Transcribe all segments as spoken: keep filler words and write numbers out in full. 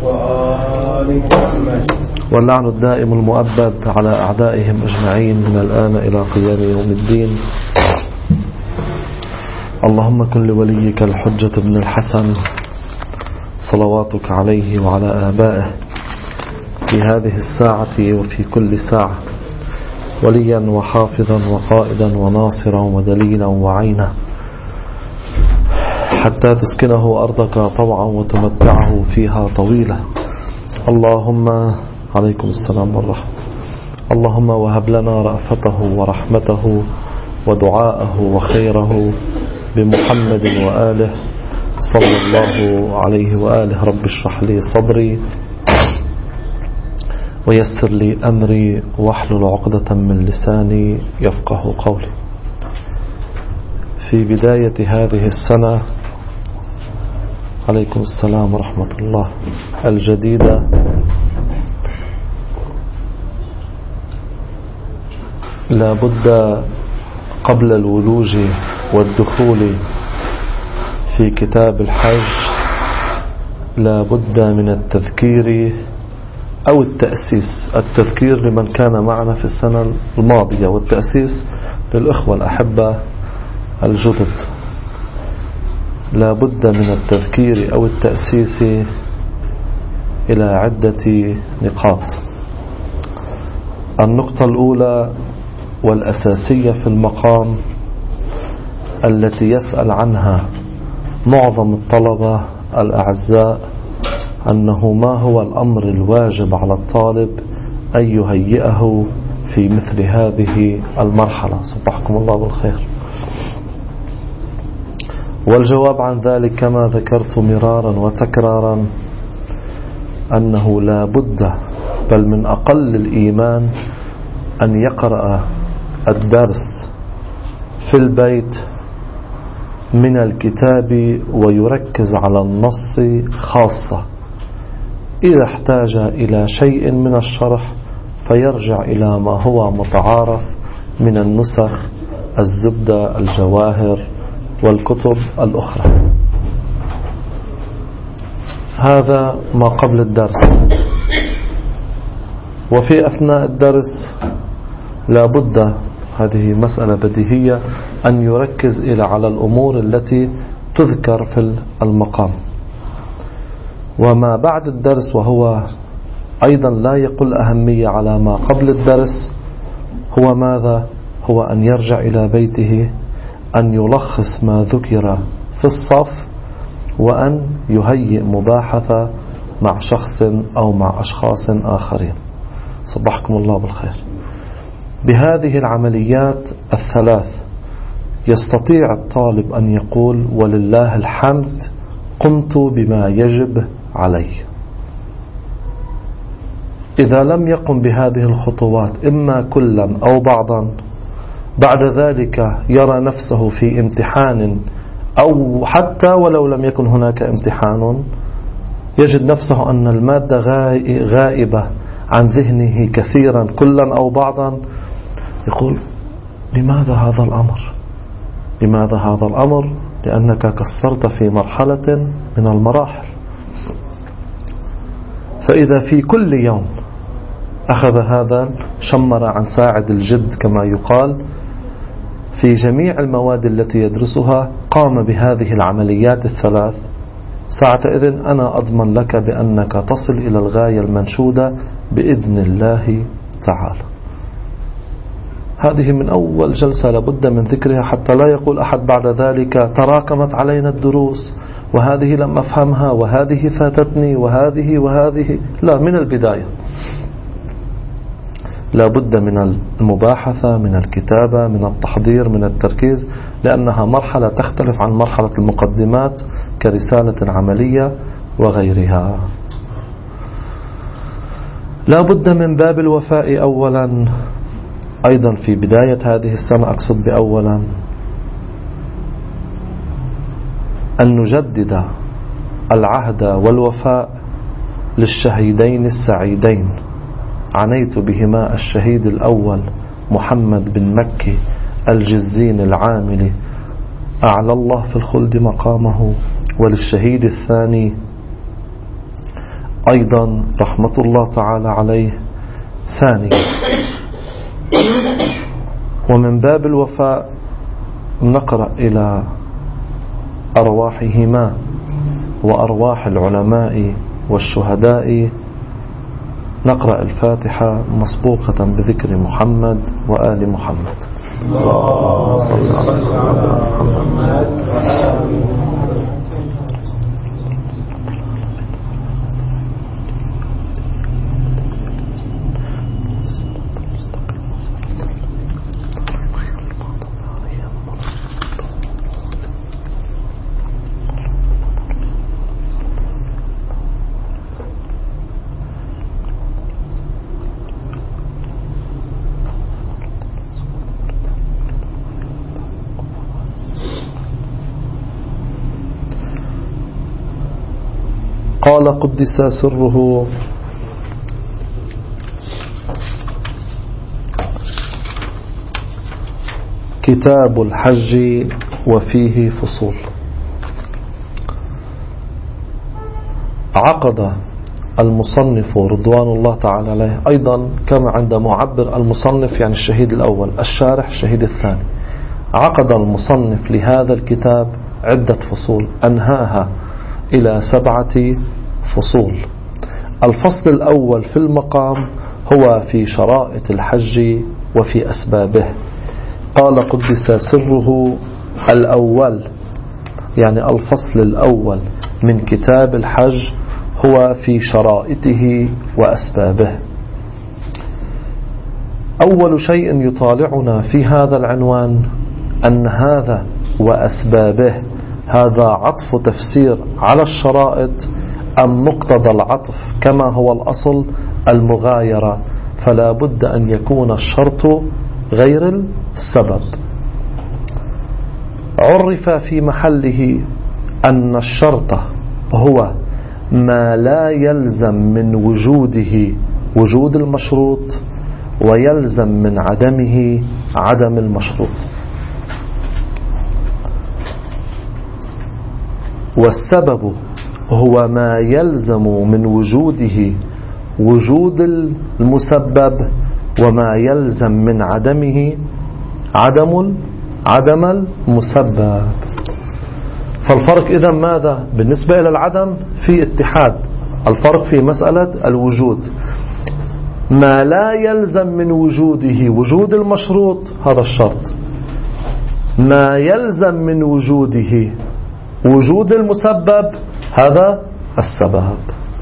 وآل محمد واللعن الدائم المؤبد على أعدائهم أجمعين من الآن إلى قيام يوم الدين. اللهم كن لوليك الحجة بن الحسن صلواتك عليه وعلى آبائه في هذه الساعة وفي كل ساعة وليا وحافظا وقائدا وناصرا ودليلا وعينا، حتى تسكنه أرضك طوعا وتمتعه فيها طويلة. اللهم عليكم السلام والرحمة. اللهم وهب لنا رأفته ورحمته ودعاءه وخيره بمحمد وآله صلى الله عليه وآله. رب اشرح لي صدري ويسر لي أمري واحلل عقدة من لساني يفقه قولي. في بداية هذه السنة عليكم السلام ورحمة الله الجديدة لا بد قبل الولوج والدخول في كتاب الحج لا بد من التذكير أو التأسيس. التذكير لمن كان معنا في السنة الماضية، والتأسيس للإخوة الأحبة الجدد. لا بد من التذكير أو التأسيس إلى عدة نقاط. النقطة الأولى والأساسية في المقام التي يسأل عنها معظم الطلبة الأعزاء أنه ما هو الأمر الواجب على الطالب أن يهيئه في مثل هذه المرحلة. صبحكم الله بالخير. والجواب عن ذلك كما ذكرت مرارا وتكرارا أنه لا بد بل من أقل الإيمان أن يقرأ الدرس في البيت من الكتاب ويركز على النص خاصة. إذا احتاج إلى شيء من الشرح فيرجع إلى ما هو متعارف من النسخ، الزبدة، الجواهر والكتب الأخرى. هذا ما قبل الدرس. وفي أثناء الدرس لا بد، هذه مسألة بديهية، أن يركز إلى على الأمور التي تذكر في المقام. وما بعد الدرس وهو أيضا لا يقل أهمية على ما قبل الدرس هو ماذا؟ هو أن يرجع إلى بيته، أن يلخص ما ذكر في الصف، وأن يهيئ مباحثة مع شخص أو مع أشخاص آخرين. صبحكم الله بالخير. بهذه العمليات الثلاث يستطيع الطالب أن يقول ولله الحمد قمت بما يجب علي. إذا لم يقم بهذه الخطوات إما كلا أو بعضا، بعد ذلك يرى نفسه في امتحان، أو حتى ولو لم يكن هناك امتحان يجد نفسه أن المادة غائبة عن ذهنه كثيرا كلا أو بعضا، يقول لماذا هذا الأمر؟ لماذا هذا الأمر؟ لأنك قصرت في مرحلة من المراحل. فإذا في كل يوم أخذ هذا شمر عن ساعد الجد كما يقال في جميع المواد التي يدرسها، قام بهذه العمليات الثلاث، ساعتئذ أنا أضمن لك بأنك تصل إلى الغاية المنشودة بإذن الله تعالى. هذه من أول جلسة لابد من ذكرها، حتى لا يقول أحد بعد ذلك تراكمت علينا الدروس وهذه لم أفهمها وهذه فاتتني وهذه وهذه. لا، من البداية لابد من المباحثة، من الكتابة، من التحضير، من التركيز، لأنها مرحلة تختلف عن مرحلة المقدمات كرسالة عملية وغيرها. لابد من باب الوفاء أولا، أيضا في بداية هذه السنة أقصد بأولا أن نجدد العهد والوفاء للشهيدين السعيدين عنيت بهما الشهيد الأول محمد بن مكي الجزين العامل أعلى الله في الخلد مقامه، وللشهيد الثاني أيضا رحمة الله تعالى عليه ثاني. ومن باب الوفاء نقرأ إلى أرواحهما وأرواح العلماء والشهداء، نقرأ الفاتحة مسبوقة بذكر محمد وآل محمد. اللهم صل على محمد. قال قدس سره: كتاب الحج وفيه فصول. عقد المصنف رضوان الله تعالى عليه أيضا كما عند معبر المصنف يعني الشهيد الأول، الشارح الشهيد الثاني، عقد المصنف لهذا الكتاب عدة فصول أنهاها إلى سبعة فصول. الفصل الأول في المقام هو في شرائط الحج وفي أسبابه. قال قدس سره: الأول يعني الفصل الأول من كتاب الحج هو في شرائطه وأسبابه. أول شيء يطالعنا في هذا العنوان أن هذا وأسبابه هذا عطف تفسير على الشرائط أم مقتضى العطف كما هو الأصل المغايرة، فلا بد أن يكون الشرط غير السبب. عرف في محله أن الشرط هو ما لا يلزم من وجوده وجود المشروط ويلزم من عدمه عدم المشروط. والسبب هو ما يلزم من وجوده وجود المسبب وما يلزم من عدمه عدم عدم المسبب. فالفرق إذا ماذا بالنسبة إلى العدم؟ في اتحاد. الفرق في مسألة الوجود ما لا يلزم من وجوده وجود المشروط هذا الشرط، ما يلزم من وجوده وجود المسبب هذا السبب.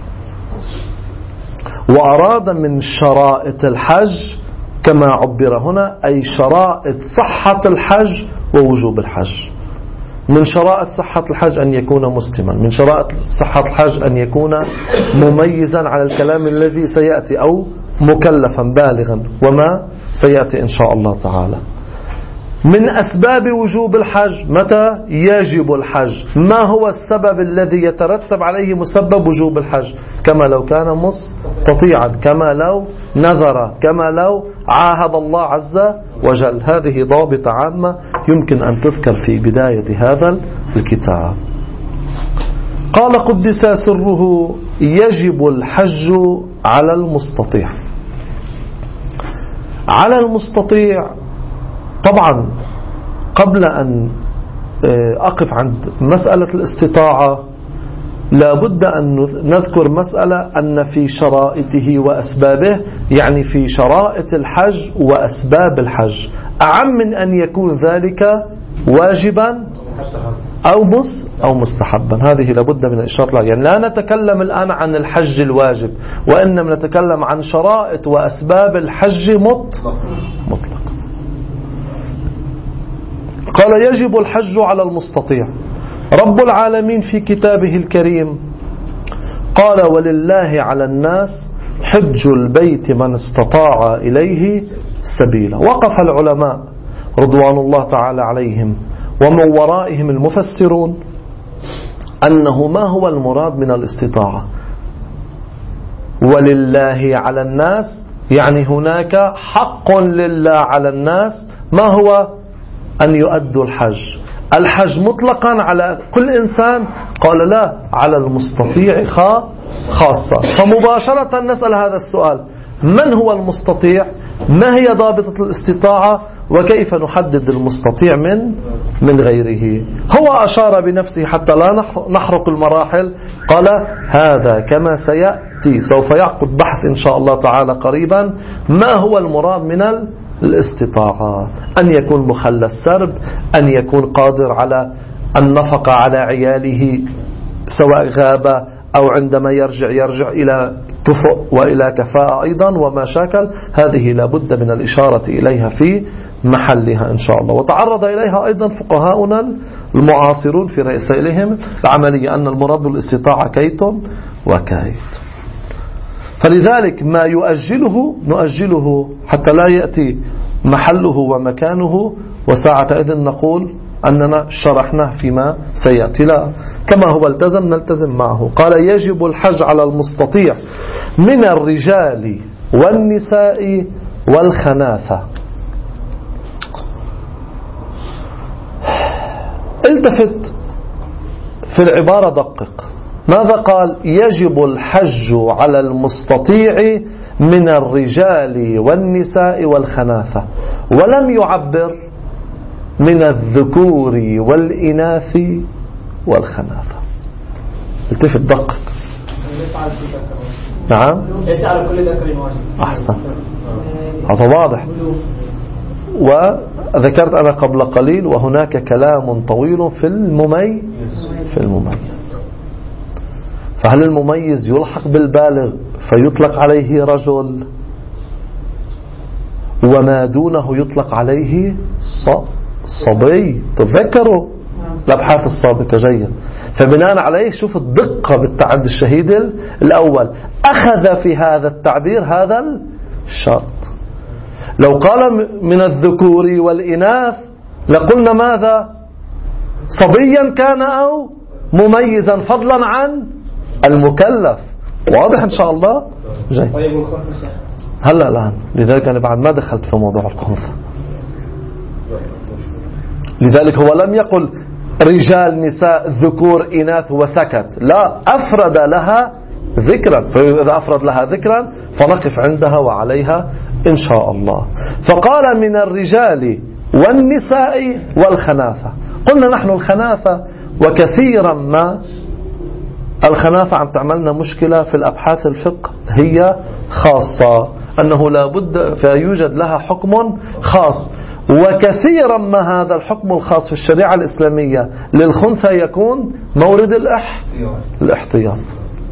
وأراد من شرائط الحج كما عبر هنا أي شرائط صحة الحج ووجوب الحج. من شرائط صحة الحج أن يكون مسلما، من شرائط صحة الحج أن يكون مميزا على الكلام الذي سيأتي أو مكلفا بالغا وما سيأتي إن شاء الله تعالى. من أسباب وجوب الحج متى يجب الحج، ما هو السبب الذي يترتب عليه مسبب وجوب الحج، كما لو كان مستطيعا، كما لو نذر، كما لو عاهد الله عز وجل. هذه ضابط عامة يمكن أن تذكر في بداية هذا الكتاب. قال قدس سره: يجب الحج على المستطيع. على المستطيع طبعا قبل أن أقف عند مسألة الاستطاعة لابد أن نذكر مسألة أن في شرائطه وأسبابه يعني في شرائط الحج وأسباب الحج أعم من أن يكون ذلك واجبا أو مس أو مستحبا. هذه لابد من الإشارة لها. يعني لا نتكلم الآن عن الحج الواجب وإنما نتكلم عن شرائط وأسباب الحج مطلق. قال: يجب الحج على المستطيع. رب العالمين في كتابه الكريم قال: ولله على الناس حج البيت من استطاع إليه سبيلا. وقف العلماء رضوان الله تعالى عليهم ومن ورائهم المفسرون أنه ما هو المراد من الاستطاعة. ولله على الناس يعني هناك حق لله على الناس، ما هو؟ أن يؤدوا الحج. الحج مطلقا على كل إنسان؟ قال لا، على المستطيع خاصة. فمباشرة نسأل هذا السؤال: من هو المستطيع؟ ما هي ضابطة الاستطاعة؟ وكيف نحدد المستطيع من من غيره؟ هو أشار بنفسه حتى لا نحرق المراحل، قال: هذا كما سيأتي، سوف يعقد بحث إن شاء الله تعالى قريبا. ما هو المراد من الاستطاعة؟ أن يكون مخلى السرب، أن يكون قادر على النفقة على عياله سواء غاب أو عندما يرجع يرجع إلى كفء وإلى كفاءة أيضا وما شاكل. هذه لابد من الإشارة إليها في محلها إن شاء الله. وتعرض إليها أيضا فقهاؤنا المعاصرون في رسائلهم العملية، أن المراد بالاستطاعة كيت وكيت. فلذلك ما يؤجله نؤجله حتى لا يأتي محله ومكانه وساعة إذن نقول أننا شرحناه فيما سيأتي. لا، كما هو التزم نلتزم معه. قال: يجب الحج على المستطيع من الرجال والنساء والخناثة. التفت في العبارة، دقق. ماذا قال؟ يجب الحج على المستطيع من الرجال والنساء والخناثة، ولم يعبر من الذكور والإناث والخناثة. التفت، دقق. نعم، ليس على كل ذكر واحد. أحسن، هذا واضح. وذكرت أنا قبل قليل: وهناك كلام طويل في المميز في المميز. فهل المميز يلحق بالبالغ فيطلق عليه رجل، وما دونه يطلق عليه صبي؟ تذكروا الأبحاث السابقة جيد. فبناء عليه شوف الدقة بالتعدي الشهيد الأول، أخذ في هذا التعبير هذا الشرط. لو قال من الذكور والإناث لقلنا ماذا؟ صبيا كان أو مميزا، فضلا عن المكلف. واضح إن شاء الله؟ جيد. هلا الآن لذلك أنا بعد ما دخلت في موضوع الخنثى. لذلك هو لم يقل رجال نساء ذكور إناث وسكت، لا، أفرد لها ذكرا. فإذا أفرد لها ذكرا فنقف عندها وعليها إن شاء الله. فقال: من الرجال والنساء والخناثة. قلنا نحن الخناثة، وكثيرا ما الخناثة عم تعملنا مشكلة في الأبحاث الفقه، هي خاصة، أنه لا بد فيوجد لها حكم خاص. وكثيرا ما هذا الحكم الخاص في الشريعة الإسلامية للخنثى يكون مورد الاحتياط.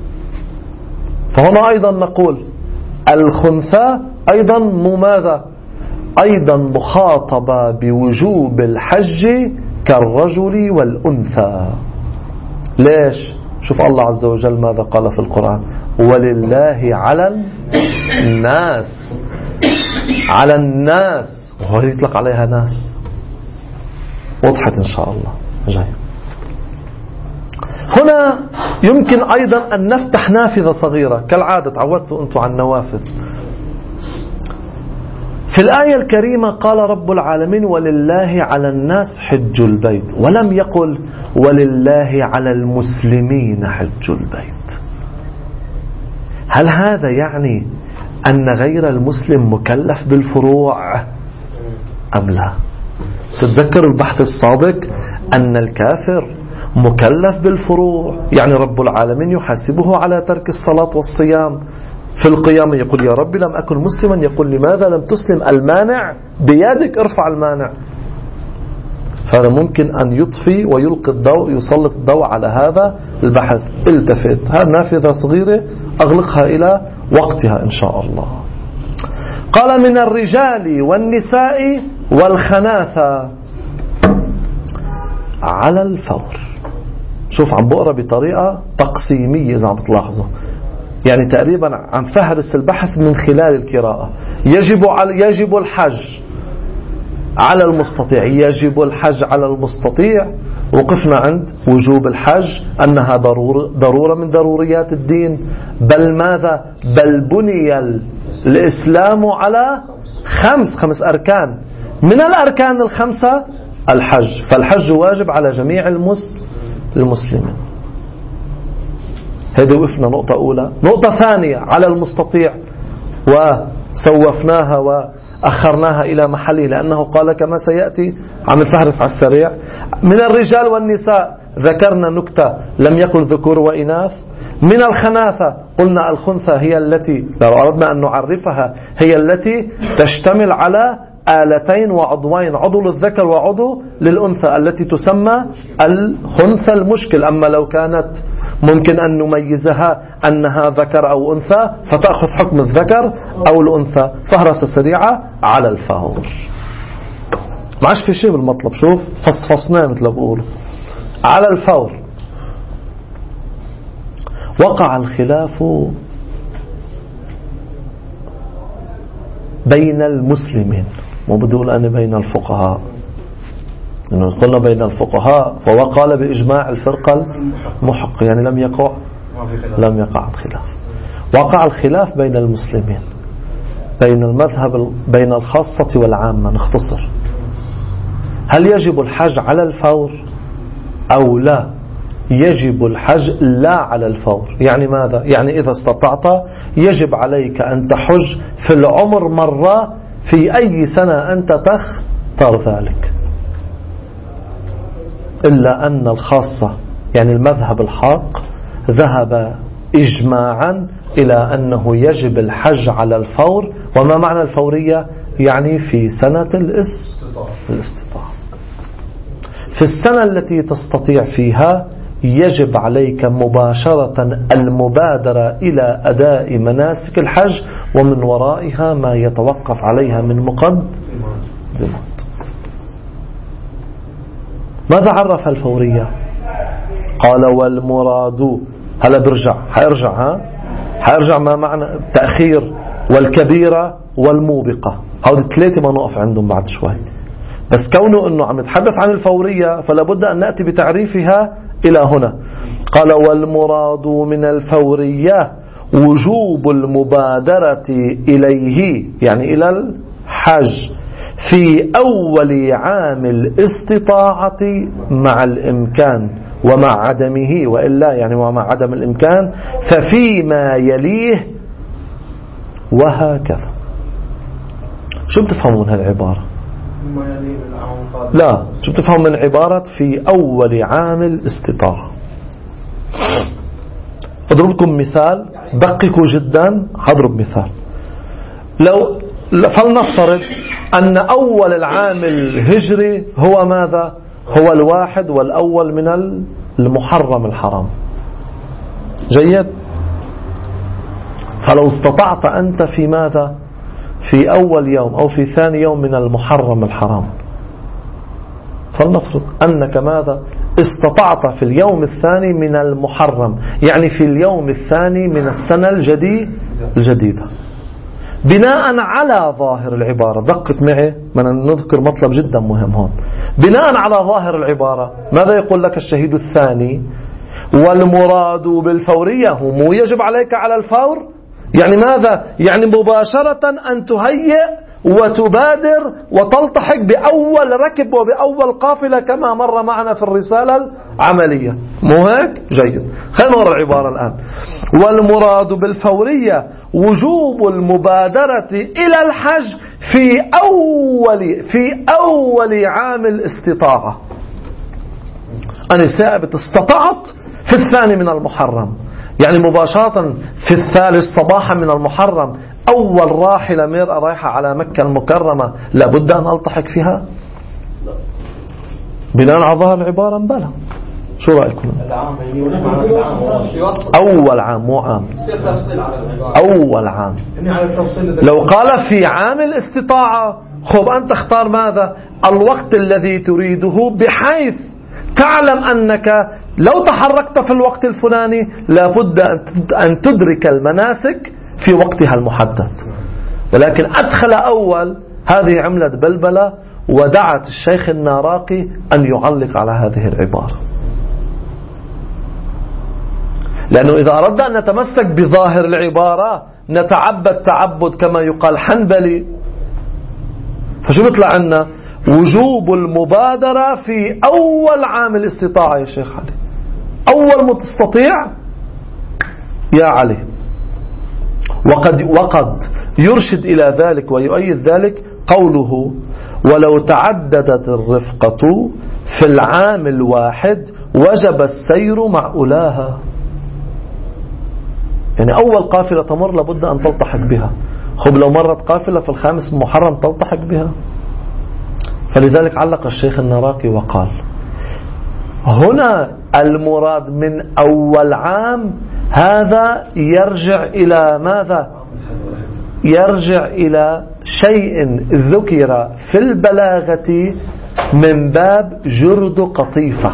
فهنا أيضا نقول الخنثى أيضا ماذا؟ أيضا مخاطبة بوجوب الحج كالرجل والأنثى. ليش؟ شوف الله عز وجل ماذا قال في القرآن: ولله على الناس، على الناس، وهو يطلق عليها ناس. وضحت إن شاء الله. جاي. هنا يمكن أيضا أن نفتح نافذة صغيرة، كالعادة تعودتوا أنتم عن النوافذ. في الآية الكريمة قال رب العالمين: ولله على الناس حج البيت، ولم يقل ولله على المسلمين حج البيت. هل هذا يعني أن غير المسلم مكلف بالفروع أم لا؟ تتذكروا البحث السابق أن الكافر مكلف بالفروع، يعني رب العالمين يحاسبه على ترك الصلاة والصيام. في القيامة يقول: يا رب لم أكن مسلما. يقول: لماذا لم تسلم؟ المانع بيدك، ارفع المانع. فهذا ممكن أن يطفي ويلقي الضوء، يسلط الضوء على هذا البحث. التفت، هذه نافذة صغيرة أغلقها إلى وقتها إن شاء الله. قال: من الرجال والنساء والخناثة على الفور. شوف عم بقرأ بطريقة تقسيمية إذا عم تلاحظوا، يعني تقريبا عم فهرس البحث من خلال القراءة. يجب يجب الحج على المستطيع، يجب الحج على المستطيع. وقفنا عند وجوب الحج، أنها ضرورة, ضرورة من ضروريات الدين. بل ماذا؟ بل بني الإسلام على خمس خمس أركان. من الأركان الخمسة الحج، فالحج واجب على جميع المس المسلمين. هذه وقفنا نقطة أولى. نقطة ثانية على المستطيع وسوفناها وأخرناها إلى محله، لأنه قال كما سيأتي، عم الفهرس على السريع، من الرجال والنساء ذكرنا نكتة لم يقل ذكور وإناث. من الخناثة قلنا الخنثى هي التي لو أردنا أن نعرفها هي التي تشتمل على آلتين وعضوين، عضو للذكر وعضو للأنثى، التي تسمى الخنثى المشكل. أما لو كانت ممكن أن نميزها أنها ذكر أو أنثى فتأخذ حكم الذكر أو الأنثى. فهرسة سريعة على الفور، ما عادش في شيء بالمطلب. شوف فصفصناه مثل بقول على الفور. وقع الخلاف بين المسلمين، مو بدول أن بين الفقهاء، إنه قلنا بين الفقهاء فهو قال بإجماع الفرقة المحق، يعني لم يقع لم يقع الخلاف. وقع الخلاف بين المسلمين بين المذهب بين الخاصة والعامة. نختصر، هل يجب الحج على الفور أو لا؟ يجب الحج لا على الفور. يعني ماذا؟ يعني إذا استطعت يجب عليك أن تحج في العمر مرة في أي سنة أنت تختار ذلك، إلا أن الخاصة يعني المذهب الحق ذهب إجماعا إلى أنه يجب الحج على الفور. وما معنى الفورية؟ يعني في سنة الاستطاعة، في السنة التي تستطيع فيها يجب عليك مباشرة المبادرة إلى أداء مناسك الحج، ومن ورائها ما يتوقف عليها من مقدمات. ماذا عرف الفورية؟ قال والمراد، هلا برجع حيرجع ها حيرجع ما معنى التأخير والكبيرة والموبقة. هذه الثلاثة ما نقف عندهم بعد شوي، بس كونه أنه عم نتحدث عن الفورية فلا بد أن نأتي بتعريفها إلى هنا. قال والمراد من الفورية وجوب المبادرة إليه، يعني إلى الحج، في أول عام الاستطاعة مع الإمكان، ومع عدمه وإلا يعني ومع عدم الإمكان ففيما يليه، وهكذا. شو بتفهمون من هالعبارة؟ لا، شو بتفهم من عبارة في أول عام الاستطاعة؟ أضرب لكم مثال دققوا جدا. هضرب مثال. لو فلنفترض أن أول العام الهجري هو ماذا؟ هو الواحد والأول من المحرم الحرام. جيد. فلو استطعت أنت في ماذا؟ في أول يوم أو في ثاني يوم من المحرم الحرام، فلنفرض أنك ماذا؟ استطعت في اليوم الثاني من المحرم، يعني في اليوم الثاني من السنة الجديدة. بناء على ظاهر العبارة، دقق معي من نذكر مطلب جدا مهم هون. بناء على ظاهر العبارة ماذا يقول لك الشهيد الثاني؟ والمراد بالفورية هم يجب عليك على الفور، يعني ماذا؟ يعني مباشرة أن تهيئ وتبادر وتلتحق بأول ركب وبأول قافلة كما مر معنا في الرسالة العملية. مو هيك؟ جيد. خلينا نرى العبارة الآن. والمراد بالفورية وجوب المبادرة إلى الحج في أول في أول عام الاستطاعة. أنا ثابت استطعت في الثاني من المحرم، يعني مباشرة في الثالث صباحا من المحرم أول راحلة مرأة رايحة على مكة المكرمة لابد أن ألتحق فيها بناء على ظاهر العبارة. بلا شو رأيكم؟ أول عام مو عام، أول عام. لو قال في عام الاستطاعة خب أنت اختار ماذا؟ الوقت الذي تريده، بحيث تعلم أنك لو تحركت في الوقت الفلاني لابد أن تدرك المناسك في وقتها المحدد. ولكن أدخل أول، هذه عملة بلبلة، ودعت الشيخ الناراقي أن يعلق على هذه العبارة، لأنه إذا أردنا أن نتمسك بظاهر العبارة نتعبد تعبد كما يقال حنبلي. فشو بيطلع عنا؟ وجوب المبادرة في أول عام الاستطاعة. يا شيخ علي أول ما تستطيع يا علي. وقد, وقد يرشد إلى ذلك ويؤيد ذلك قوله ولو تعددت الرفقة في العام الواحد وجب السير مع أولاها. يعني أول قافلة تمر لابد أن تلتحق بها. خب لو مرت قافلة في الخامس محرم تلتحق بها. فلذلك علق الشيخ النراقي وقال هنا المراد من أول عام هذا يرجع إلى ماذا؟ يرجع إلى شيء ذكر في البلاغة من باب جرد قطيفة،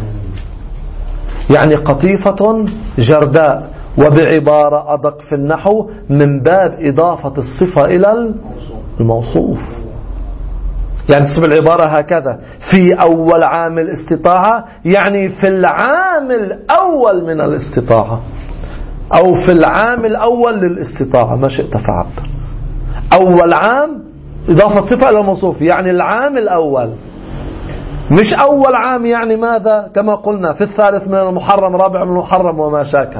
يعني قطيفة جرداء، وبعبارة أدق في النحو من باب إضافة الصفة إلى الموصوف. يعني تصبح العبارة هكذا في أول عام الاستطاعة، يعني في العام الأول من الاستطاعة، أو في العام الأول للاستطاعة، ما شئت فعبر. أول عام إضافة صفة إلى الموصوف، يعني العام الأول، مش أول عام يعني ماذا؟ كما قلنا في الثالث من المحرم، رابع من المحرم وما شاكل.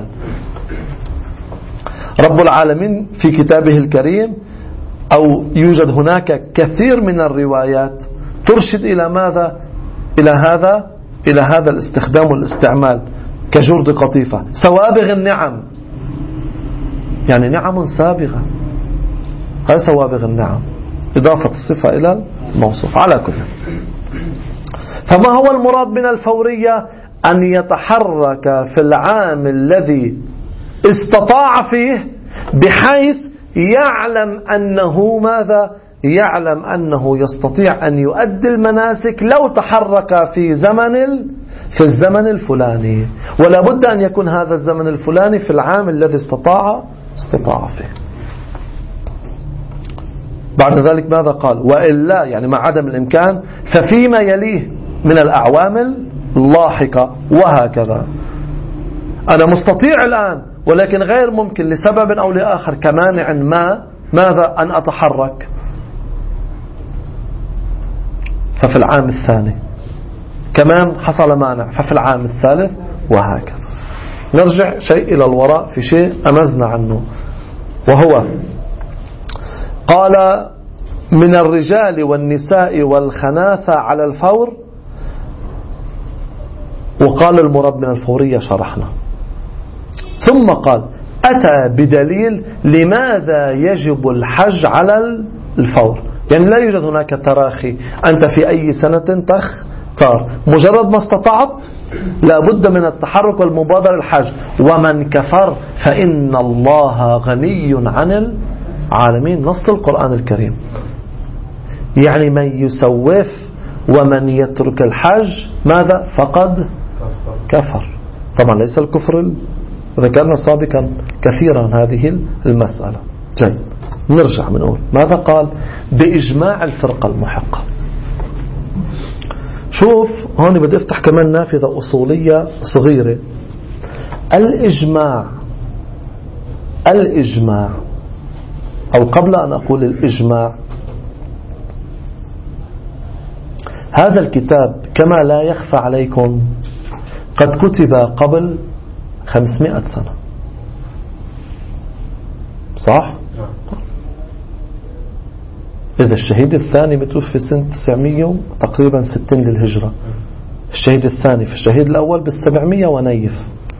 رب العالمين في كتابه الكريم أو يوجد هناك كثير من الروايات ترشد إلى ماذا؟ إلى هذا إلى هذا الاستخدام والاستعمال كجرد قطيفة. سوابغ النعم، يعني نعم سابغة، هذا سوابغ النعم، إضافة الصفة إلى الموصوف. على كل، فما هو المراد من الفورية؟ أن يتحرك في العام الذي استطاع فيه بحيث يعلم أنه ماذا؟ يعلم أنه يستطيع أن يؤدي المناسك لو تحرك في زمن في الزمن الفلاني، ولا بد أن يكون هذا الزمن الفلاني في العام الذي استطاع استطاع فيه. بعد ذلك ماذا قال؟ وإلا، يعني مع عدم الإمكان، ففيما يليه من الأعوام اللاحقة، وهكذا. أنا مستطيع الآن ولكن غير ممكن لسبب أو لآخر كمانع ما، ماذا؟ أن أتحرك، ففي العام الثاني كمان حصل مانع، ففي العام الثالث، وهكذا. نرجع شيء إلى الوراء في شيء أمزنا عنه، وهو قال من الرجال والنساء والخناثة على الفور، وقال المراد من الفورية شرحنا. ثم قال أتى بدليل لماذا يجب الحج على الفور، يعني لا يوجد هناك تراخي، أنت في أي سنة تختار، مجرد ما استطعت لا بد من التحرك والمبادرة الحج. ومن كفر فإن الله غني عن العالمين، نص القرآن الكريم. يعني من يسوف ومن يترك الحج ماذا؟ فقد كفر. طبعا ليس الكفر، ذكرنا سابقا كثيرا هذه المسألة. جيد، نرجع بنقول ماذا قال؟ بإجماع الفرقة المحقة. شوف هون بدي افتح كمان نافذة أصولية صغيرة. الإجماع الإجماع أو قبل أن أقول الإجماع، هذا الكتاب كما لا يخفى عليكم قد كتب قبل خمسمائة سنة، صح؟ إذا الشهيد الثاني متوفي سنة تسعمية تقريبا ستين للهجرة، الشهيد الثاني في الشهيد الأول بالسبعمية ونيف،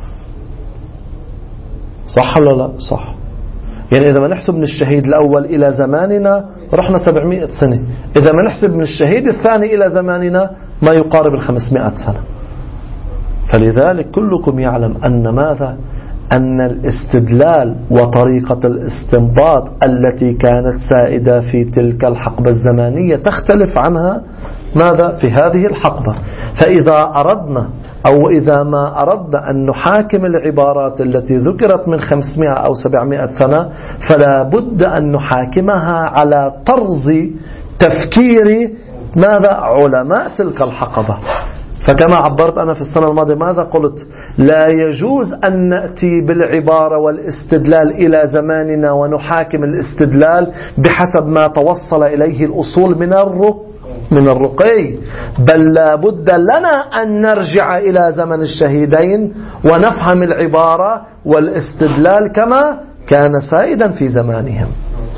صح ولا لا؟ صح. يعني إذا ما نحسب من الشهيد الأول إلى زماننا رحنا سبعمائة سنة، إذا ما نحسب من الشهيد الثاني إلى زماننا ما يقارب الخمسمائة سنة. فلذلك كلكم يعلم أن ماذا؟ أن الاستدلال وطريقة الاستنباط التي كانت سائدة في تلك الحقبة الزمانية تختلف عنها ماذا؟ في هذه الحقبة. فإذا أردنا أو إذا ما أردنا أن نحاكم العبارات التي ذكرت من خمسمائة أو سبعمائة سنة، فلا بد أن نحاكمها على طرز تفكير ماذا؟ علماء تلك الحقبة. فكما عبرت أنا في السنة الماضية ماذا قلت؟ لا يجوز أن نأتي بالعبارة والاستدلال إلى زماننا ونحاكم الاستدلال بحسب ما توصل إليه الأصول من من الرقي، بل لا بد لنا أن نرجع إلى زمن الشهيدين ونفهم العبارة والاستدلال كما كان سائدا في زمانهم.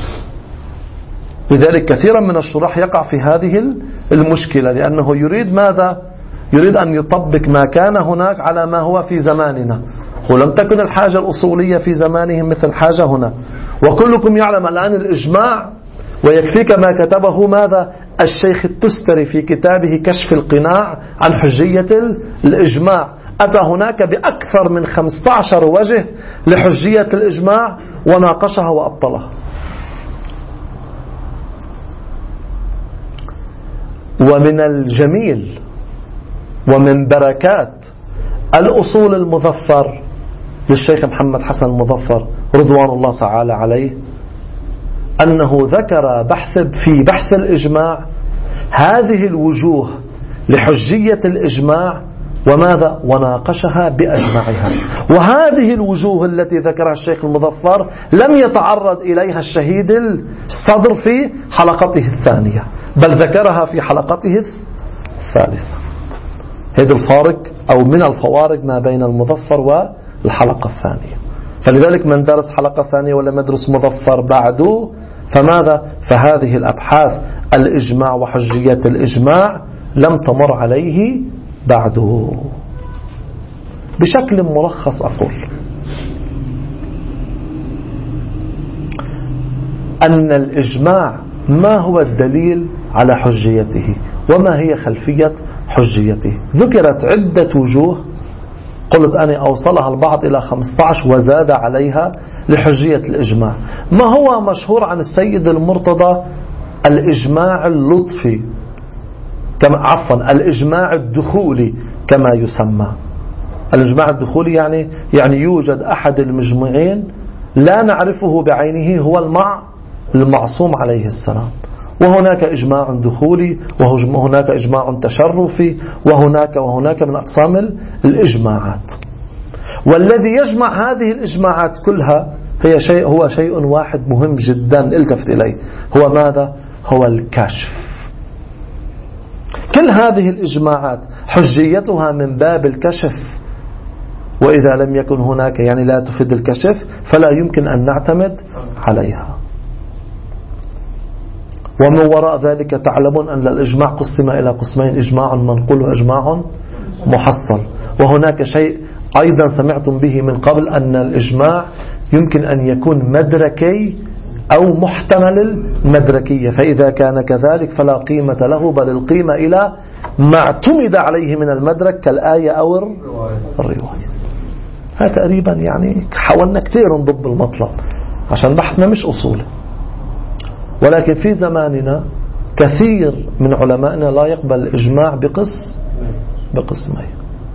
لذلك كثيرا من الشراح يقع في هذه المشكلة، لأنه يريد ماذا؟ يريد أن يطبق ما كان هناك على ما هو في زماننا، ولم تكن الحاجة الأصولية في زمانهم مثل حاجة هنا. وكلكم يعلم الآن الإجماع، ويكفيك ما كتبه ماذا؟ الشيخ التستري في كتابه كشف القناع عن حجية الإجماع، أتى هناك بأكثر من خمسة عشر وجه لحجية الإجماع وناقشها وأبطلها. ومن الجميل ومن بركات الأصول المظفر للشيخ محمد حسن المظفر رضوان الله تعالى عليه أنه ذكر بحث في بحث الإجماع هذه الوجوه لحجية الإجماع وماذا؟ وناقشها بأجمعها. وهذه الوجوه التي ذكرها الشيخ المظفر لم يتعرض إليها الشهيد الصدر في حلقته الثانية، بل ذكرها في حلقته الثالثة. هذا الفارق أو من الفوارق ما بين المظفر والحلقة الثانية. فلذلك من درس حلقة ثانية ولا مدرس مظفر بعده فماذا؟ فهذه الأبحاث الإجماع وحجية الإجماع لم تمر عليه بعده. بشكل ملخص أقول أن الإجماع ما هو الدليل على حجيته وما هي خلفية حجيته. ذكرت عدة وجوه، قلت أنا أوصلها البعض إلى خمسة عشر وزاد عليها لحجية الإجماع. ما هو مشهور عن السيد المرتضى الإجماع اللطفي، كما عفوا الإجماع الدخولي كما يسمى. الإجماع الدخولي يعني يعني يوجد أحد المجمعين لا نعرفه بعينه هو المع المعصوم عليه السلام، وهناك إجماع دخولي وهناك إجماع تشرفي وهناك وهناك من أقسام الإجماعات. والذي يجمع هذه الإجماعات كلها هي شيء هو شيء واحد مهم جدا التفت إليه، هو ماذا؟ هو الكشف. كل هذه الإجماعات حجيتها من باب الكشف، وإذا لم يكن هناك يعني لا تفيد الكشف فلا يمكن أن نعتمد عليها. ومن وراء ذلك تعلمون أن الإجماع قسم إلى قسمين، إجماع منقول وإجماع محصل. وهناك شيء أيضا سمعتم به من قبل أن الإجماع يمكن أن يكون مدركي أو محتمل المدركية، فإذا كان كذلك فلا قيمة له، بل القيمة إلى ما اعتمد عليه من المدرك كالآية أو الرواية. هذا تقريبا يعني حاولنا كثير نضب المطلب عشان بحثنا مش أصول. ولكن في زماننا كثير من علمائنا لا يقبل الإجماع بقس بقسمين.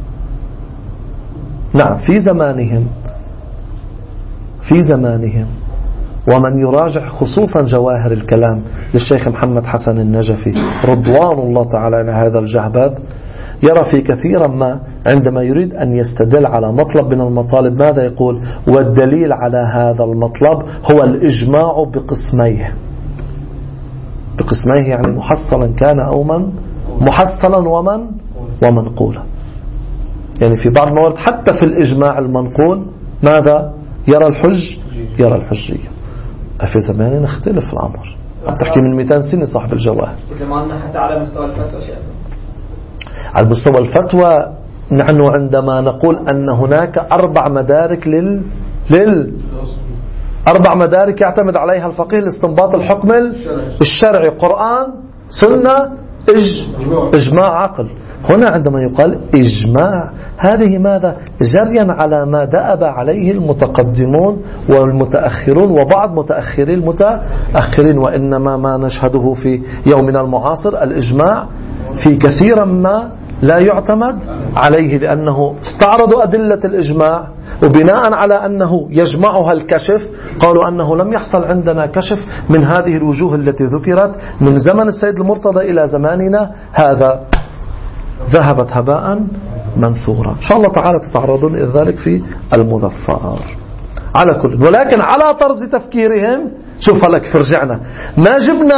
نعم في زمانهم في زمانهم ومن يراجع خصوصا جواهر الكلام للشيخ محمد حسن النجفي رضوان الله تعالى على هذا الجهبذ، يرى في كثيرا ما عندما يريد أن يستدل على مطلب من المطالب ماذا يقول؟ والدليل على هذا المطلب هو الإجماع بقسميه. بقسميه يعني محصلا كان أو من محصلا ومن ومنقولا. يعني في بعض الموارد حتى في الإجماع المنقول ماذا يرى؟ الحج يرى الحجية. في زماننا نختلف الأمر. عم تحكي من مئتين سنة صاحب الجواهر. إذا ما عندنا حتى على مستوى الفتوى شيء. على مستوى الفتوى نحن عندما نقول أن هناك أربع مدارك لل لل أربع مدارك يعتمد عليها الفقيه لاستنباط الحكم الشرعي: قرآن، سنة، إج... إجماع، عقل. هنا عندما يقال إجماع هذه ماذا؟ جريا على ما دأب عليه المتقدمون والمتأخرون وبعض متأخري المتأخرين. وإنما ما نشهده في يومنا المعاصر الإجماع في كثيرا ما لا يعتمد عليه، لأنه استعرضوا أدلة الإجماع وبناء على أنه يجمعها الكشف قالوا أنه لم يحصل عندنا كشف من هذه الوجوه التي ذكرت من زمن السيد المرتضى إلى زماننا هذا، ذهبت هباء منثورا. إن شاء الله تعالى تتعرضون إلى ذلك في المظفر. على كل ولكن على طرز تفكيرهم شوف لك فرجعنا ما جبنا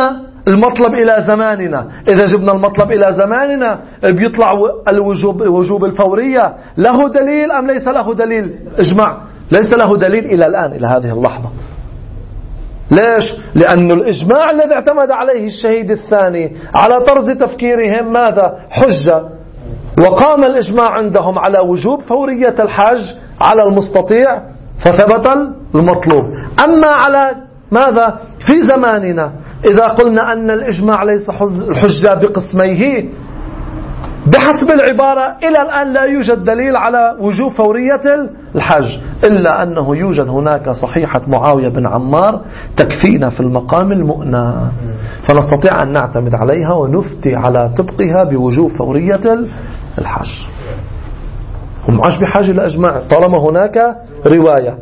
المطلب إلى زماننا، إذا جبنا المطلب إلى زماننا بيطلع الوجوب وجوب الفورية له دليل أم ليس له دليل؟ إجماع ليس له دليل إلى الآن، إلى هذه اللحظة. ليش؟ لأن الإجماع الذي اعتمد عليه الشهيد الثاني على طرز تفكيرهم ماذا؟ حجة، وقام الإجماع عندهم على وجوب فورية الحج على المستطيع فثبت المطلوب. أما على ماذا؟ في زماننا إذا قلنا أن الإجماع ليس حجة بقسميه بحسب العبارة، إلى الآن لا يوجد دليل على وجوب فورية الحج، إلا أنه يوجد هناك صحيحة معاوية بن عمار تكفينا في المقام المؤنى، فنستطيع أن نعتمد عليها ونفتي على طبقها بوجوب فورية الحج. هم عاش بحاجة لأجماع طالما هناك رواية.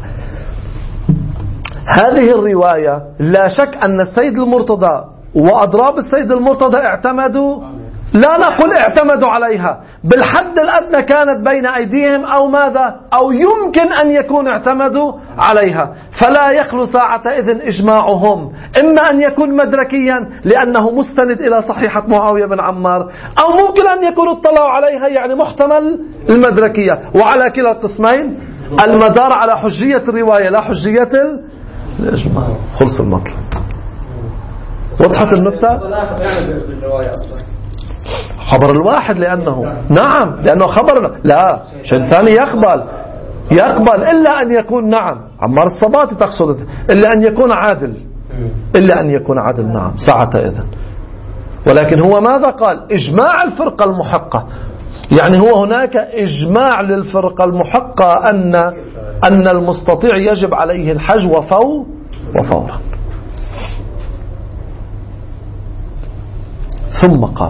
هذه الرواية لا شك أن السيد المرتضى وأضراب السيد المرتضى اعتمدوا، لا نقول اعتمدوا عليها، بالحد الأدنى كانت بين أيديهم أو ماذا، أو يمكن أن يكون اعتمدوا عليها. فلا يخلو ساعة إذن إجماعهم إما أن يكون مدركيا لأنه مستند إلى صحيحة معاوية بن عمار، أو ممكن أن يكون اطلعوا عليها يعني محتمل المدركية. وعلى كلا القسمين المدار على حجية الرواية لا حجية الإجماع. خلص المطلب. وضحت النقطة؟ خبر الواحد لأنه نعم، لأنه خبر لا شيء ثاني يقبل يقبل إلا أن يكون نعم عمار الصباطي تقصد، إلا أن يكون عادل، إلا أن يكون عادل نعم ساعة إذن. ولكن هو ماذا قال؟ إجماع الفرقة المحقة، يعني هو هناك إجماع للفرقة المحقة أن أن المستطيع يجب عليه الحج وفو وفورا. ثم قال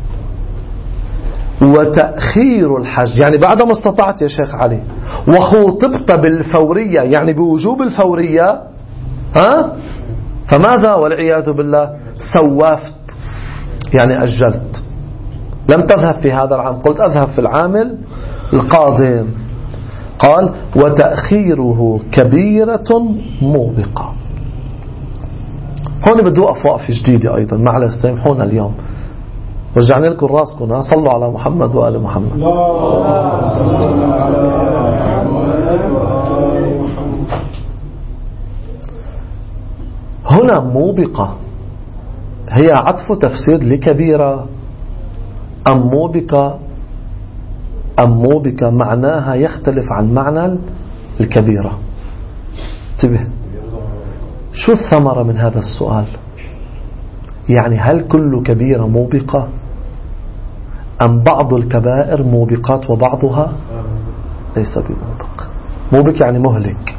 وتأخير الحج، يعني بعد ما استطعت يا شيخ علي وخوطبت بالفورية يعني بوجوب الفورية، ها فماذا والعياذ بالله؟ سوافت يعني أجلت، لم تذهب في هذا العام، قلت أذهب في العام القادم. قال وتأخيره كبيرة موبقة. هون بدي أقف وقفة جديدة أيضا، معلش سامحونا اليوم رجعني لكم راسكم. صلوا على محمد وآل محمد. هنا موبقة هي عطف تفسير لكبيرة أم موبقة أم موبقة معناها يختلف عن معنى الكبيرة. انتبه، شو الثمرة من هذا السؤال؟ يعني هل كل كبيرة موبقة أم بعض الكبائر موبقات وبعضها ليس بموبق؟ موبق يعني مهلك.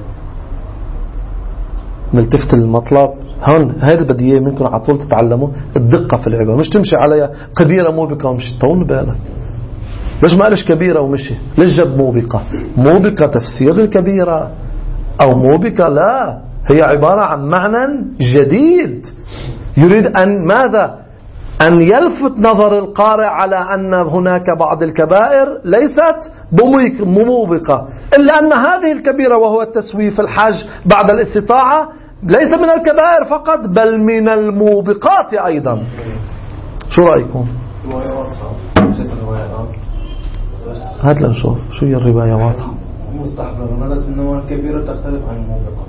ملتفت المطلب هون، هذا بدي اياه منكم على طول تتعلموا الدقة في العبارة، مش تمشي عليها كبيرة موبقة ومشي. طول بالك ليش ما قالش كبيرة ومشي؟ ليش جاب موبقة؟ موبقة تفسير الكبيرة أو موبقة لا، هي عبارة عن معنى جديد يريد أن ماذا؟ أن يلفت نظر القارئ على أن هناك بعض الكبائر ليست موبقة، إلا أن هذه الكبيرة وهو التسويف الحج بعد الاستطاعة ليس من الكبائر فقط بل من الموبقات أيضا. شو رأيكم؟ هات لنشوف شو هي الرواية واضحة. مستحضر بس إنه الكبيرة تختلف عن الموبقة،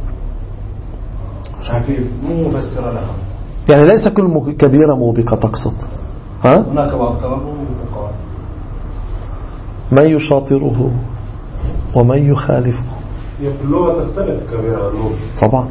خفيف مو مفسرة لها، يعني ليس كل كبيرة موبقة تقصد. ها؟ هناك بعض كلام موبقات. من يشاطره ومن يخالفه. هي في اللغة تختلف كبيرة عن موبقة طبعا.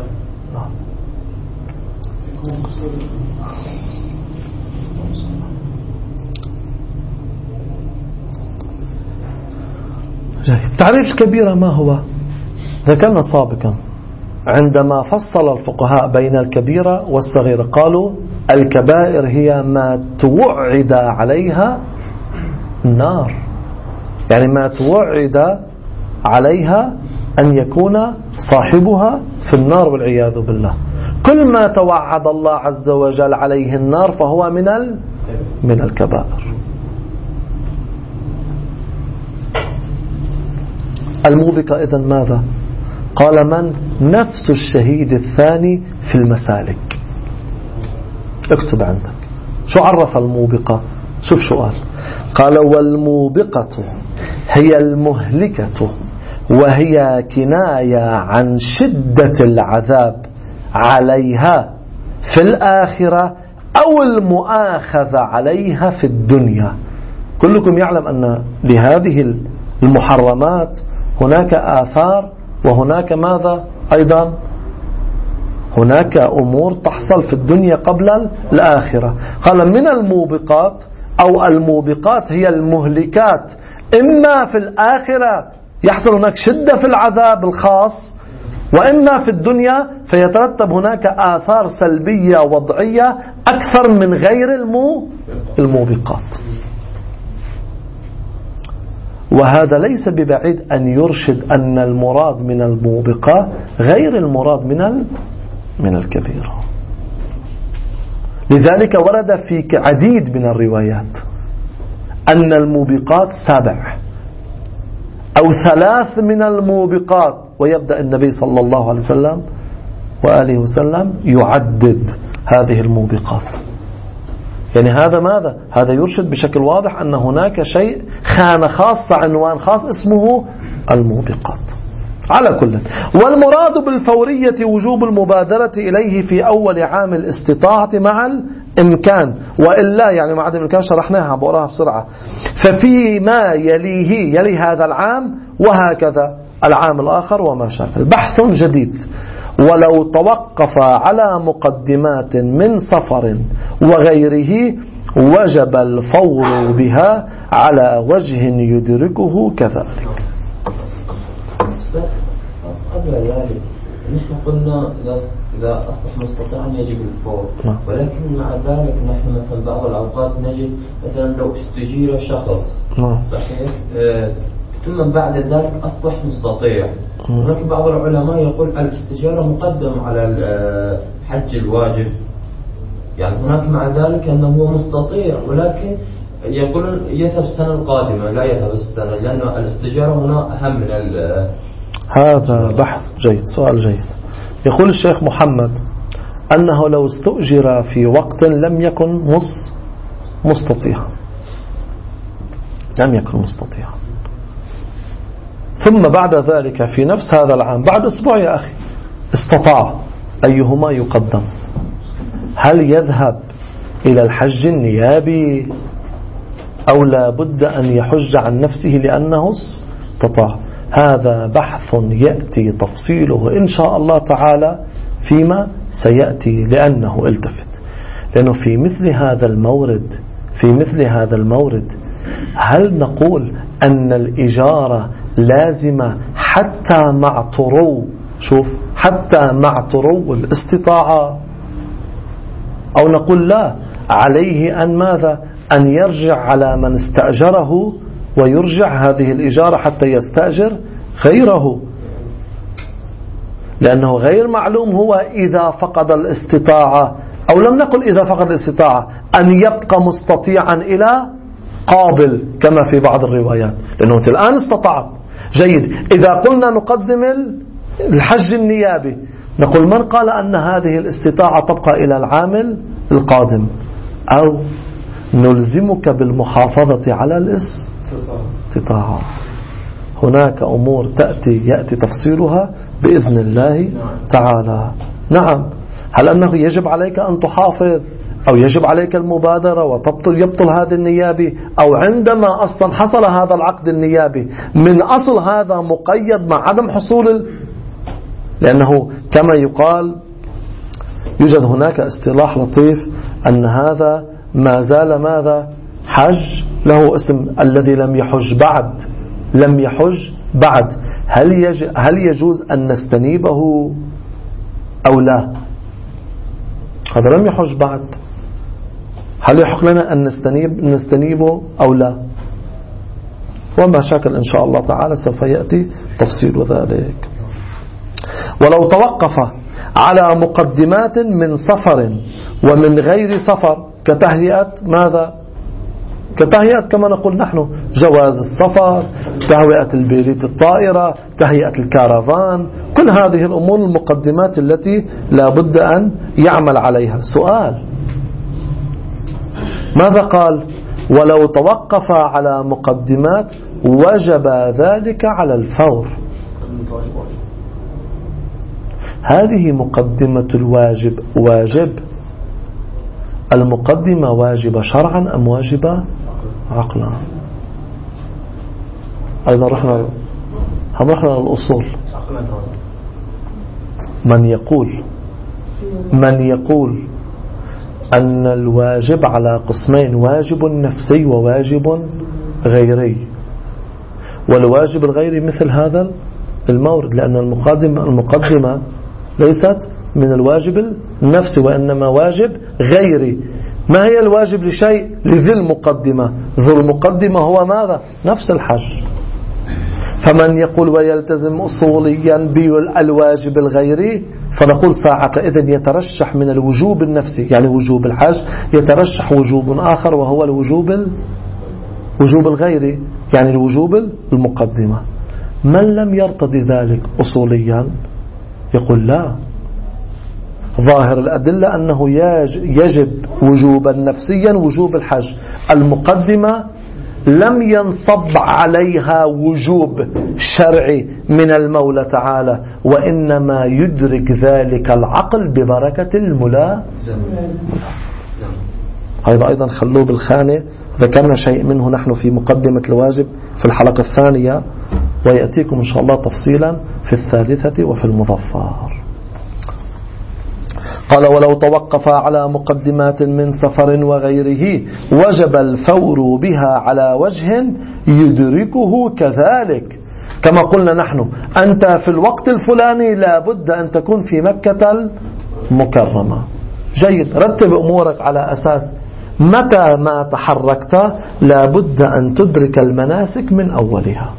تعريف الكبيرة ما هو؟ ذكرنا سابقا عندما فصل الفقهاء بين الكبيرة والصغيرة قالوا الكبائر هي ما توعد عليها النار، يعني ما توعد عليها أن يكون صاحبها في النار والعياذ بالله. كل ما توعد الله عز وجل عليه النار فهو من من الكبائر. الموبقة إذن ماذا؟ قال من؟ نفس الشهيد الثاني في المسالك. اكتب عندك شو عرف الموبقة. شوف شو قال. قال والموبقة هي المهلكة وهي كناية عن شدة العذاب عليها في الآخرة أو المؤاخذة عليها في الدنيا. كلكم يعلم أن لهذه المحرمات هناك آثار وهناك ماذا أيضا هناك أمور تحصل في الدنيا قبل الآخرة. قال من الموبقات أو الموبقات هي المهلكات، إما في الآخرة يحصل هناك شدة في العذاب الخاص، وإما في الدنيا فيترتب هناك آثار سلبية وضعية أكثر من غير الموبقات. وهذا ليس ببعيد أن يرشد أن المراد من الموبقة غير المراد من من الكبيرة. لذلك ورد في عديد من الروايات أن الموبقات سبع أو ثلاث من الموبقات، ويبدأ النبي صلى الله عليه وسلم وآله وسلم يعدد هذه الموبقات. يعني هذا ماذا؟ هذا يرشد بشكل واضح أن هناك شيء خانة خاصة عنوان خاص اسمه الموبقات. على كل، والمراد بالفورية وجوب المبادرة إليه في أول عام الاستطاعة مع الإمكان، وإلا يعني مع عدم الإمكان شرحناها بقراها بسرعة. ففيما يليه يلي هذا العام وهكذا العام الآخر وما شاكل. بحث جديد. ولو توقف على مقدمات من سفر وغيره وجب الفور بها على وجه يدركه كذلك. قبل ذلك نحن قلنا إذا أصبح مستطيعا يجب الفور، ولكن مع ذلك نحن مثلا بعض الأوقات نجد مثلا لو استجير شخص صحيح ثم بعد ذلك أصبح مستطيع. ولكن بعض العلماء يقول الاستجارة مقدم على الحج الواجب، يعني هناك مع ذلك أنه هو مستطيع ولكن يقول يذهب السنة القادمة لا يذهب السنة، لأن الاستجارة هنا أهم من ال هذا بحث جيد، سؤال جيد. يقول الشيخ محمد أنه لو استؤجر في وقت لم يكن مص مستطيعا لم يكن مستطيعا ثم بعد ذلك في نفس هذا العام بعد أسبوع يا أخي استطاع، أيهما يقدم؟ هل يذهب إلى الحج النيابي أو لا بد أن يحج عن نفسه لأنه استطاع؟ هذا بحث يأتي تفصيله إن شاء الله تعالى فيما سيأتي. لأنه التفت، لأنه في مثل هذا المورد في مثل هذا المورد هل نقول أن الإجارة لازمة حتى مع طرو شوف حتى مع طرو الاستطاعة، أو نقول لا عليه أن ماذا أن يرجع على من استأجره ويرجع هذه الإجارة حتى يستأجر غيره، لأنه غير معلوم هو إذا فقد الاستطاعة، أو لم نقل إذا فقد الاستطاعة، أن يبقى مستطيعا إلى قابل كما في بعض الروايات، لأنه أنت الآن استطعت. جيد، إذا قلنا نقدم الحج النيابي نقول من قال أن هذه الاستطاعة تبقى إلى العامل القادم، أو نلزمك بالمحافظة على الاستطاعة. هناك أمور تأتي يأتي تفصيلها بإذن الله تعالى. نعم، هل أنه يجب عليك أن تحافظ أو يجب عليك المبادرة وتبطل يبطل هذا النيابي، أو عندما أصلا حصل هذا العقد النيابي من أصل هذا مقيد مع عدم حصول ال... لأنه كما يقال يوجد هناك اصطلاح لطيف أن هذا ما زال ماذا حج له اسم الذي لم يحج بعد لم يحج بعد هل, يج... هل يجوز أن نستنيبه أو لا؟ هذا لم يحج بعد، هل يحق لنا أن نستنيب نستنيبه أو لا؟ وما شكل إن شاء الله تعالى سوف يأتي تفصيل ذلك. ولو توقف على مقدمات من سفر ومن غير سفر كتهيئة ماذا؟ كتهيئة كما نقول نحن جواز السفر، تهوئة البيليت الطائرة، تهيئة الكارفان، كل هذه الأمور المقدمات التي لا بد أن يعمل عليها. سؤال ماذا قال؟ ولو توقف على مقدمات وجب ذلك على الفور. هذه مقدمة الواجب واجب. المقدمة واجبة شرعا أم واجبة عقلا؟ أيضا رحنا هم رحنا للأصول. من يقول من يقول أن الواجب على قسمين: واجب نفسي وواجب غيري. والواجب الغيري مثل هذا المورد، لأن المقدمة, المقدمة ليست من الواجب النفسي وإنما واجب غيري. ما هي الواجب لشيء؟ لذي المقدمة. ذو المقدمة هو ماذا؟ نفس الحج. فمن يقول ويلتزم أصوليا بالواجب الغيري فنقول ساعة إذن يترشح من الوجوب النفسي، يعني وجوب الحج، يترشح وجوب آخر وهو الوجوب الوجوب الغيري، يعني الوجوب المقدمة. من لم يرتضي ذلك أصوليا يقول لا، ظاهر الأدلة أنه يجب وجوبا نفسيا وجوب الحج. المقدمة لم ينصب عليها وجوب شرعي من المولى تعالى، وإنما يدرك ذلك العقل ببركة الملازمة. هذا أيضا خلوه بالخانة، ذكرنا شيء منه نحن في مقدمة الواجب في الحلقة الثانية، ويأتيكم إن شاء الله تفصيلا في الثالثة وفي المظفر. قال: ولو توقف على مقدمات من سفر وغيره وجب الفور بها على وجه يدركه كذلك. كما قلنا نحن، أنت في الوقت الفلاني لا بد أن تكون في مكة المكرمة. جيد، رتب أمورك على أساس متى ما تحركت لا بد أن تدرك المناسك من أولها،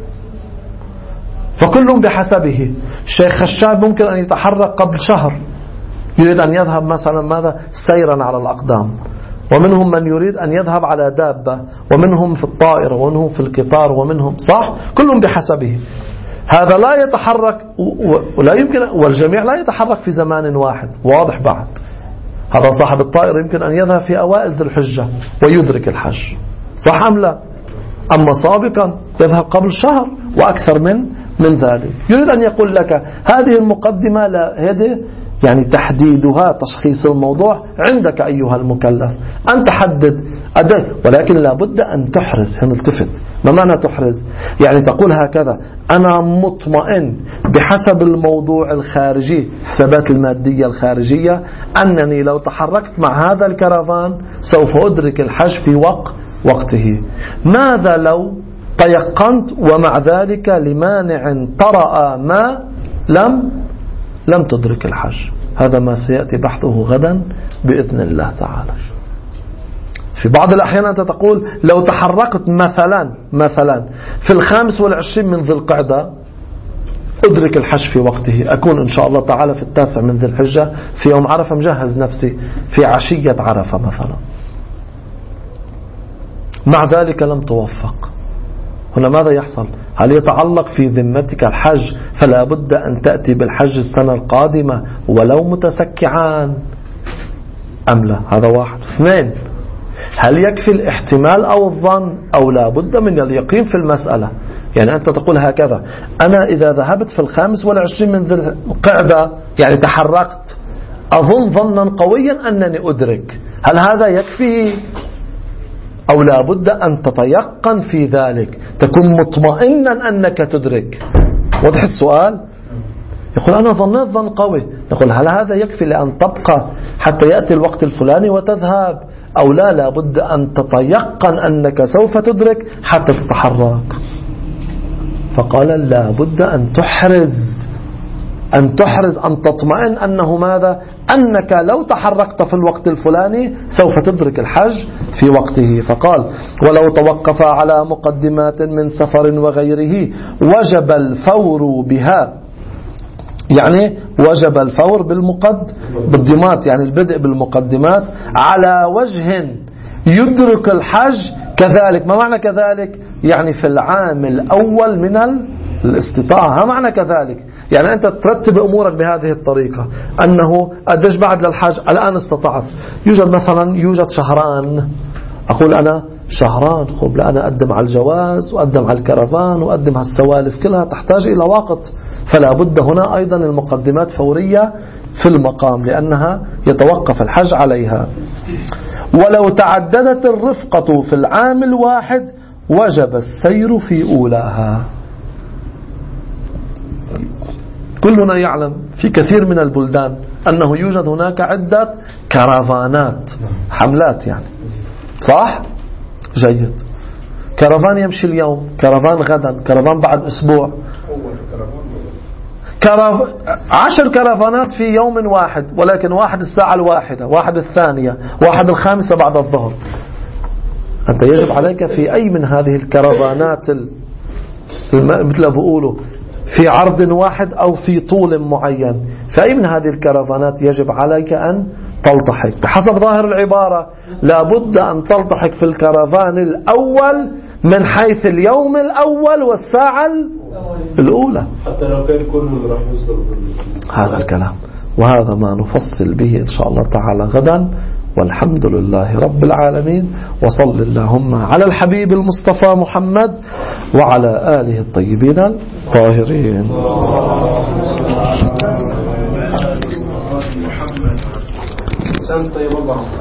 فكل بحسبه. الشيخ خشاب ممكن أن يتحرك قبل شهر، يريد أن يذهب مثلا ماذا سيرا على الأقدام، ومنهم من يريد أن يذهب على دابة، ومنهم في الطائرة، ومنهم في القطار، ومنهم صح، كلهم بحسبه. هذا لا يتحرك ولا يمكن، والجميع لا يتحرك في زمان واحد، واضح بعد. هذا صاحب الطائرة يمكن أن يذهب في أوائل ذي الحجة ويدرك الحج، صح أم لا؟ أما سابقا يذهب قبل شهر وأكثر من من ذلك. يريد أن يقول لك هذه المقدمة لا هذه يعني تحديدها تشخيص الموضوع عندك أيها المكلف، أن تحدد أداء، ولكن لابد أن تحرز. هنلتفت، ما معنى تحرز؟ يعني تقول هكذا: أنا مطمئن بحسب الموضوع الخارجي، حسابات المادية الخارجية، أنني لو تحركت مع هذا الكرفان سوف أدرك الحج في وقت وقته. ماذا لو تيقنت ومع ذلك لمانع طرأ ما لم لم تدرك الحج؟ هذا ما سيأتي بحثه غدا بإذن الله تعالى. في بعض الأحيان أنت تقول لو تحركت مثلا مثلا في الخامس والعشرين من ذي القعدة أدرك الحج في وقته، أكون إن شاء الله تعالى في التاسع من ذي الحجة في يوم عرفة مجهز نفسي في عشية عرفة مثلا، مع ذلك لم توفق. هنا ماذا يحصل؟ هل يتعلق في ذمتك الحج فلا بد أن تأتي بالحج السنة القادمة ولو متسكعان أم لا؟ هذا واحد. اثنين، هل يكفي الاحتمال أو الظن أو لا بد من اليقين في المسألة؟ يعني أنت تقول هكذا: أنا إذا ذهبت في الخامس والعشرين من ذي القعدة يعني تحركت أظن ظنا قويا أنني أدرك، هل هذا يكفي أو لا بد أن تتيقن في ذلك، تكون مطمئنا أنك تدرك؟ واضح السؤال؟ يقول أنا ظنيت ظن قوي، نقول هل هذا يكفي لأن تبقى حتى يأتي الوقت الفلاني وتذهب أو لا؟ لا بد أن تتيقن أنك سوف تدرك حتى تتحرك. فقال لا بد أن تحرز أن تحرز أن تطمئن أنه ماذا؟ أنك لو تحركت في الوقت الفلاني سوف تدرك الحج في وقته. فقال: ولو توقف على مقدمات من سفر وغيره وجب الفور بها، يعني وجب الفور بالمقدمات، يعني البدء بالمقدمات على وجه يدرك الحج كذلك. ما معنى كذلك؟ يعني في العام الأول من الاستطاعة. ما معنى كذلك؟ يعني أنت ترتب أمورك بهذه الطريقة، أنه أدش بعد للحج الآن استطعت، يوجد مثلا يوجد شهران أقول أنا شهران، خب لا أنا أقدم على الجواز وأقدم على الكرفان وأقدم على السوالف، كلها تحتاج إلى وقت. فلا بد هنا أيضا المقدمات فورية في المقام، لأنها يتوقف الحج عليها. ولو تعددت الرفقة في العام الواحد وجب السير في أولاها. كلنا يعلم في كثير من البلدان أنه يوجد هناك عدة كرفانات، حملات يعني، صح؟ جيد. كرفان يمشي اليوم، كرفان غدا، كرفان بعد أسبوع، كرف... عشر كرفانات في يوم واحد، ولكن واحد الساعة الواحدة، واحد الثانية، واحد الخامسة بعد الظهر. أنت يجب عليك في أي من هذه الكرفانات ال... مثل بقولوا في عرض واحد أو في طول معين، في أي من هذه الكرفانات يجب عليك أن تلتحق بحسب ظاهر العبارة. لابد أن تلتحق في الكرفان الأول من حيث اليوم الأول والساعة الأولى، حتى لو كان كله راح يوصل. هذا الكلام، وهذا ما نفصل به إن شاء الله تعالى غدا. والحمد لله رب العالمين، وصل اللهم على الحبيب المصطفى محمد وعلى آله الطيبين الطاهرين. محمد